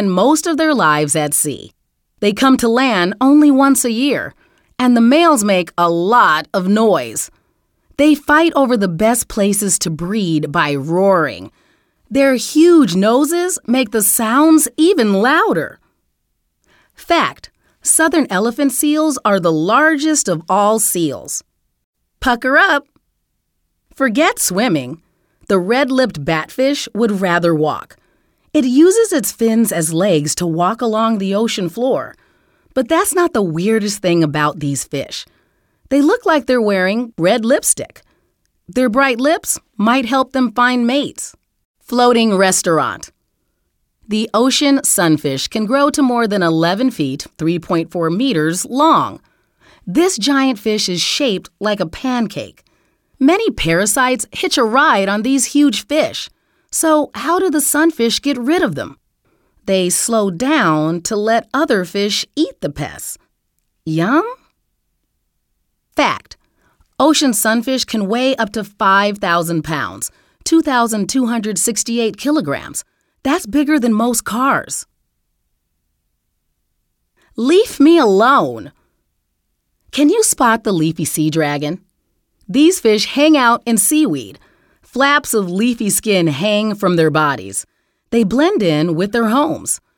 spend most of their lives at sea. They come to land only once a year, and the males make a lot of noise. They fight over the best places to breed by roaring. Their huge noses make the sounds even louder. Fact: southern elephant seals are the largest of all seals. Pucker up! Forget swimming. The red-lipped batfish would rather walk. It uses its fins as legs to walk along the ocean floor. But that's not the weirdest thing about these fish. They look like they're wearing red lipstick. Their bright lips might help them find mates. Floating restaurant. The ocean sunfish can grow to more than 11 feet, 3.4 meters long. This giant fish is shaped like a pancake. Many parasites hitch a ride on these huge fish. So how do the sunfish get rid of them? They slow down to let other fish eat the pests. Yum? Fact: ocean sunfish can weigh up to 5,000 pounds, 2,268 kilograms. That's bigger than most cars. Leave me alone. Can you spot the leafy sea dragon? These fish hang out in seaweed. Flaps of leafy skin hang from their bodies. They blend in with their homes.